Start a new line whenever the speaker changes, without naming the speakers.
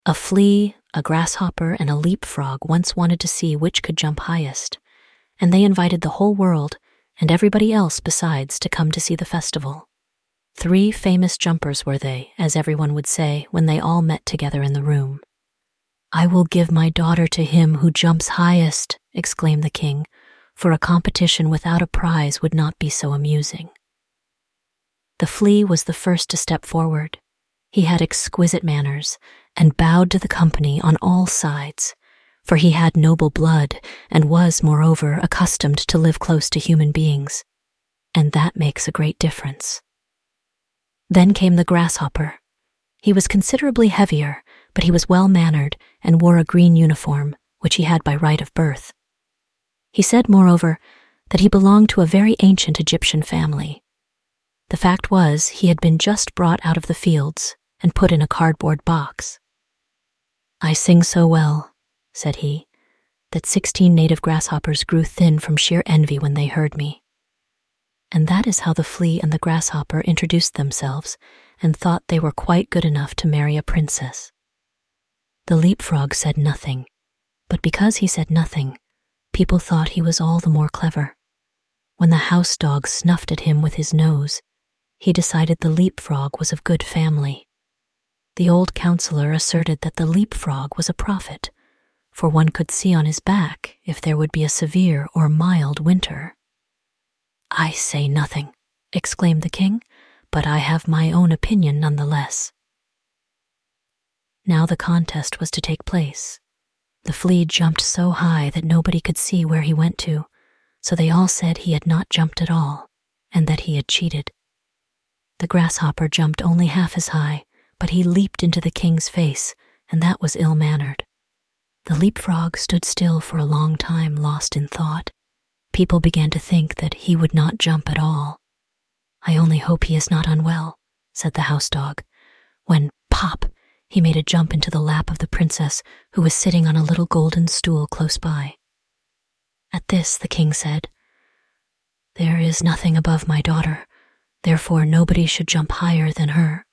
A flea, a grasshopper, and a leapfrog once wanted to see which could jump highest, and they invited the whole world and everybody else besides to come to see the festival. 3 famous jumpers were they, as everyone would say when they all met together in the room. "I will give my daughter to him who jumps highest," exclaimed the king, for a competition without a prize would not be so amusing. The flea was the first to step forward. He had exquisite manners and bowed to the company on all sides, for he had noble blood and was, moreover, accustomed to live close to human beings, and that makes a great difference. Then came the grasshopper. He was considerably heavier, but he was well-mannered and wore a green uniform, which he had by right of birth. He said, moreover, that he belonged to a very ancient Egyptian family. The fact was, he had been just brought out of the fields and put in a cardboard box. "I sing so well," said he, "that 16 native grasshoppers grew thin from sheer envy when they heard me." And that is how the flea and the grasshopper introduced themselves and thought they were quite good enough to marry a princess. The leapfrog said nothing, but because he said nothing, people thought he was all the more clever. When the house dog snuffed at him with his nose, he decided the leapfrog was of good family. The old counselor asserted that the leapfrog was a prophet, for one could see on his back if there would be a severe or mild winter. "I say nothing," exclaimed the king, "but I have my own opinion nonetheless." Now the contest was to take place. The flea jumped so high that nobody could see where he went to, so they all said he had not jumped at all, and that he had cheated. The grasshopper jumped only half as high, but he leaped into the king's face, and that was ill-mannered. The leapfrog stood still for a long time, lost in thought. People began to think that he would not jump at all. "I only hope he is not unwell," said the house dog, when, pop, he made a jump into the lap of the princess, who was sitting on a little golden stool close by. At this the king said, "There is nothing above my daughter, therefore nobody should jump higher than her."